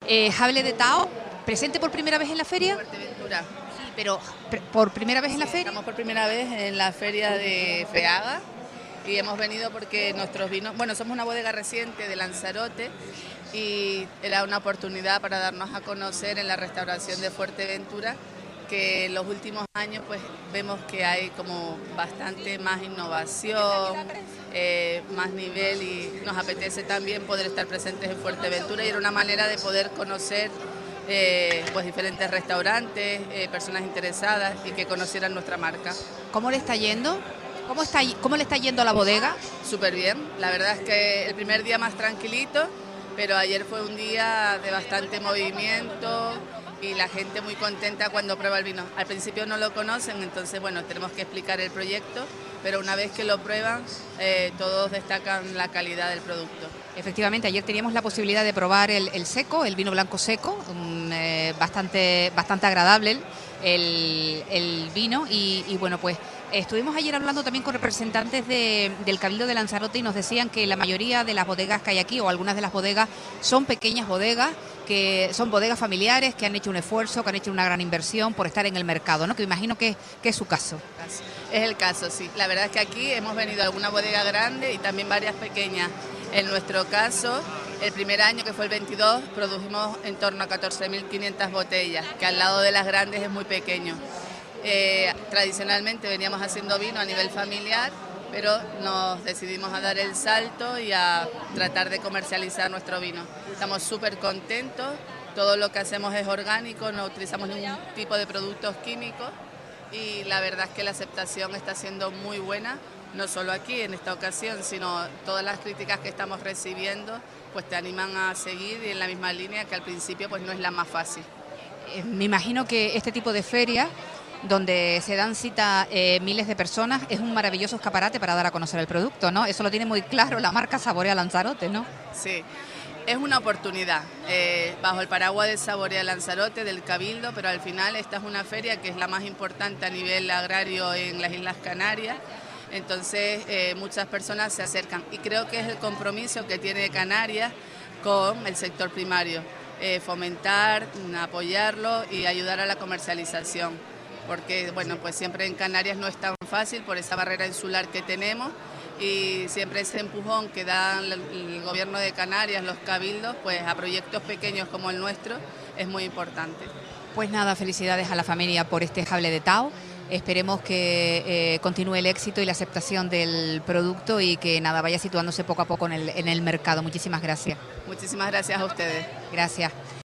Jable de Tao, presente por primera vez en la feria. Fuerteventura. Sí, pero por primera vez en la feria. Estamos por primera vez en la feria de Feaga y hemos venido porque nuestros vinos, bueno, somos una bodega reciente de Lanzarote y era una oportunidad para darnos a conocer en la restauración de Fuerteventura, que en los últimos años pues vemos que hay como bastante más innovación, más nivel, y nos apetece también poder estar presentes en Fuerteventura, y era una manera de poder conocer pues diferentes restaurantes, personas interesadas y que conocieran nuestra marca. ¿Cómo le está yendo? ¿Cómo le está yendo a la bodega? Súper bien, la verdad es que el primer día más tranquilito, pero ayer fue un día de bastante movimiento y la gente muy contenta cuando prueba el vino. Al principio no lo conocen, entonces bueno, tenemos que explicar el proyecto, pero una vez que lo prueban, todos destacan la calidad del producto. Efectivamente, ayer teníamos la posibilidad de probar el seco, el vino blanco seco, bastante agradable el vino y bueno, pues estuvimos ayer hablando también con representantes del Cabildo de Lanzarote y nos decían que la mayoría de las bodegas que hay aquí, o algunas de las bodegas, son pequeñas bodegas, que son bodegas familiares, que han hecho un esfuerzo, que han hecho una gran inversión por estar en el mercado, ¿no? Que me imagino que es su caso. Es el caso, sí. La verdad es que aquí hemos venido a alguna bodega grande y también varias pequeñas. En nuestro caso, el primer año, que fue el 22, produjimos en torno a 14.500 botellas, que al lado de las grandes es muy pequeño. Tradicionalmente veníamos haciendo vino a nivel familiar, pero nos decidimos a dar el salto y a tratar de comercializar nuestro vino. Estamos súper contentos, todo lo que hacemos es orgánico, no utilizamos ningún tipo de productos químicos y la verdad es que la aceptación está siendo muy buena, no solo aquí en esta ocasión, sino todas las críticas que estamos recibiendo pues te animan a seguir y en la misma línea, que al principio pues no es la más fácil. Me imagino que este tipo de feria, donde se dan cita miles de personas, es un maravilloso escaparate para dar a conocer el producto, ¿no? Eso lo tiene muy claro la marca Saborea Lanzarote, ¿no? Sí, es una oportunidad bajo el paraguas de Saborea Lanzarote, del Cabildo, pero al final esta es una feria que es la más importante a nivel agrario en las Islas Canarias. Entonces muchas personas se acercan y creo que es el compromiso que tiene Canarias con el sector primario, fomentar, apoyarlo y ayudar a la comercialización, porque bueno, pues siempre en Canarias no es tan fácil por esa barrera insular que tenemos y siempre ese empujón que da el gobierno de Canarias, los cabildos, pues a proyectos pequeños como el nuestro es muy importante. Pues nada, felicidades a la familia por este Jable de Tao. Esperemos que continúe el éxito y la aceptación del producto y que nada, vaya situándose poco a poco en el mercado. Muchísimas gracias. Muchísimas gracias a ustedes. Gracias.